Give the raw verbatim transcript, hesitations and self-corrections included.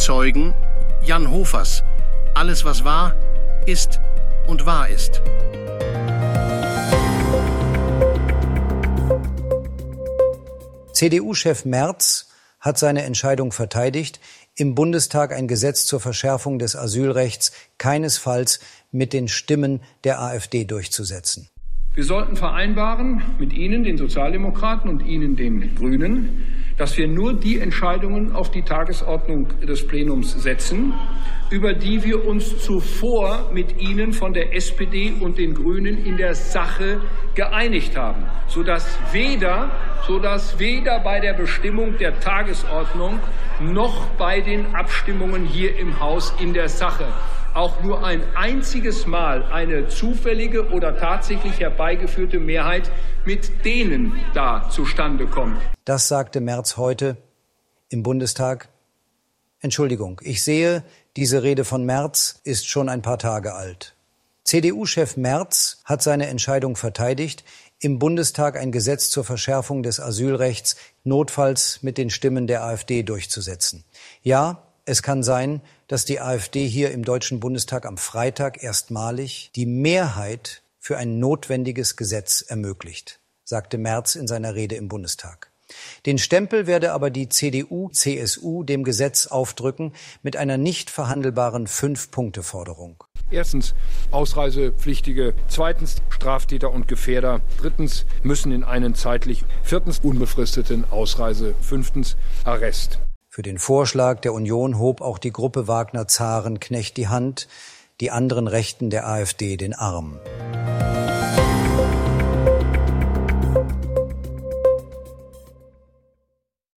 Zeugen Jan Hofers. Alles, was war, ist und wahr ist. C D U-Chef Merz hat seine Entscheidung verteidigt, im Bundestag ein Gesetz zur Verschärfung des Asylrechts keinesfalls mit den Stimmen der AfD durchzusetzen. Wir sollten vereinbaren mit Ihnen, den Sozialdemokraten, und Ihnen, den Grünen, dass wir nur die Entscheidungen auf die Tagesordnung des Plenums setzen, über die wir uns zuvor mit Ihnen von der S P D und den Grünen in der Sache geeinigt haben, sodass weder, sodass weder bei der Bestimmung der Tagesordnung noch bei den Abstimmungen hier im Haus in der Sache auch nur ein einziges Mal eine zufällige oder tatsächlich herbeigeführte Mehrheit mit denen da zustande kommt. Das sagte Merz heute im Bundestag. Entschuldigung, ich sehe, diese Rede von Merz ist schon ein paar Tage alt. C D U-Chef Merz hat seine Entscheidung verteidigt, im Bundestag ein Gesetz zur Verschärfung des Asylrechts notfalls mit den Stimmen der AfD durchzusetzen. Ja, es kann sein, dass die AfD hier im Deutschen Bundestag am Freitag erstmalig die Mehrheit für ein notwendiges Gesetz ermöglicht, sagte Merz in seiner Rede im Bundestag. Den Stempel werde aber die C D U, C S U dem Gesetz aufdrücken mit einer nicht verhandelbaren Fünf-Punkte-Forderung. Erstens Ausreisepflichtige, zweitens Straftäter und Gefährder, drittens müssen in einen zeitlich, viertens unbefristeten Ausreise, fünftens Arrest. Für den Vorschlag der Union hob auch die Gruppe Wagner-Zarenknecht die Hand, die anderen Rechten der AfD den Arm.